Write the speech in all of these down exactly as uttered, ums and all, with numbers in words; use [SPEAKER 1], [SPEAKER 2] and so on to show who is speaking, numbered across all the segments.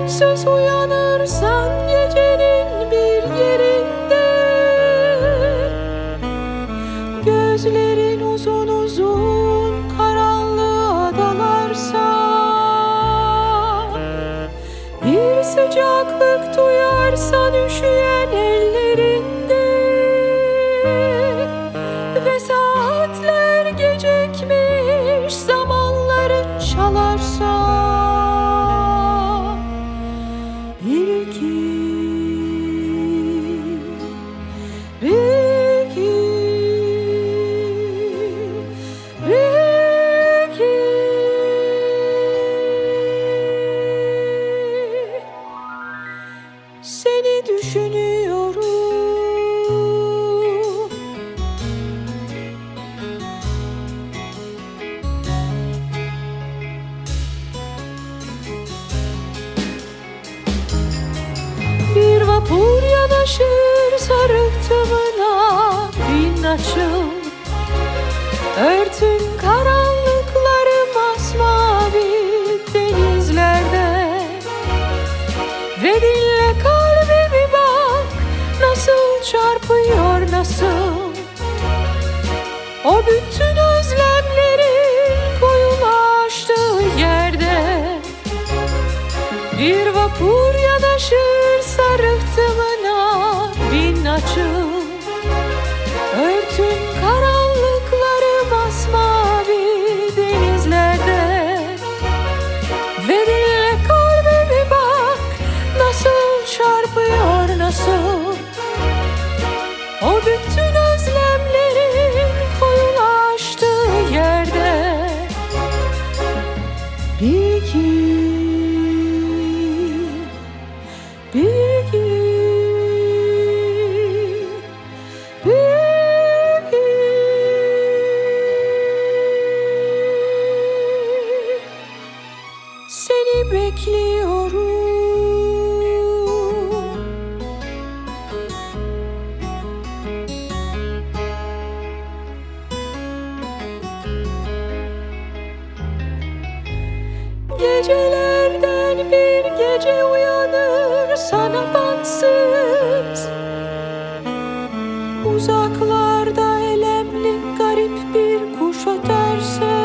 [SPEAKER 1] onsuz uyanırsan gecenin bir yerinde, gözlerin uzun uzun karanlığa dalarsa, bir sıcaklık duyarsan üşüyen ellerinde ve saatler gecikmiş zamanları çalarsa, bil ki, bil ki, bil ki seni düşünüyorum. Bir vapur yanaşır sarıktımına bin açıl, örtün karanlıkları masmavi denizlerde ve dinle kalbimi, bak nasıl çarpıyor, nasıl o bütün özlemlerin koyulaştığı yerde. Bir vapur yanaşır sarıktımına bin açıl, örtün karanlıkları masmavi denizlerde ve dinle kalbimi, bak nasıl çarpıyor, nasıl o bütün özlemlerin koyulaştığı yerde. Bil ki, bil ki, bil ki seni bekliyorum. Gecelerden bir gece uyanır sana bansız, uzaklarda elemli garip bir kuş öterse,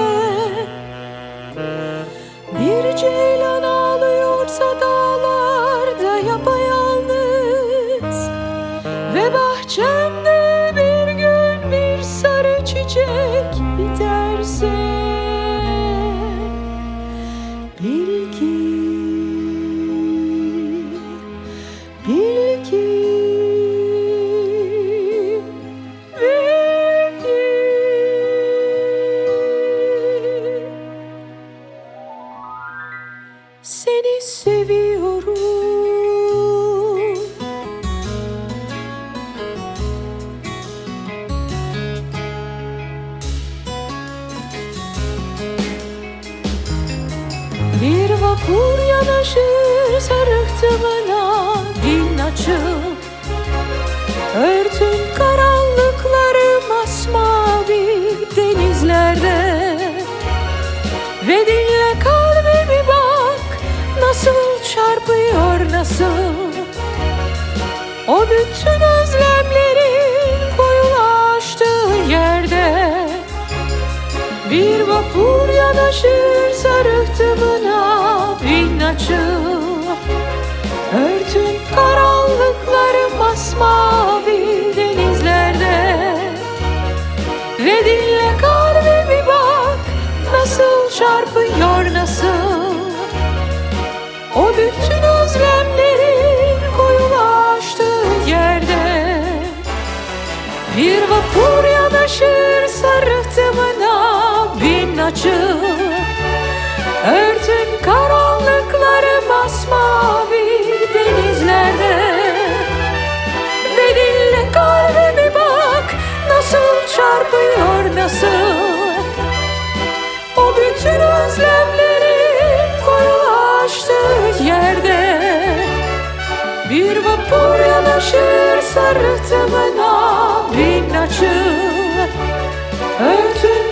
[SPEAKER 1] bir ceylan ağlıyorsa dağlarda yapayalnız ve bahçemde bir gün bir sarı çiçek biterse, bil ki, bil ki, bil ki seni seviyorum. Bir vapur yanaşır sarıktımına bin açıl, örtün karanlıkları masmavi denizlerde ve dinle kalbimi, bak nasıl çarpıyor, nasıl o bütün özlemlerin koyulaştığı yerde. Bir vapur yanaşır sarıktımına bin açıl, örtün karanlıkları masmavi denizlerde ve dinle kalbimi, bak nasıl çarpıyor, nasıl o bütün özlemlerin koyulaştığı yerde. Bir vapur yanaşır sarıktımına bin açıl, örtün karanlıkları masmavi denizlerde ve dinle kalbimi, bak nasıl çarpıyor, nasıl o bütün özlemlerin koyulaştığı yerde. Bir vapur yanaşır sarıktımına bin açıl, örtün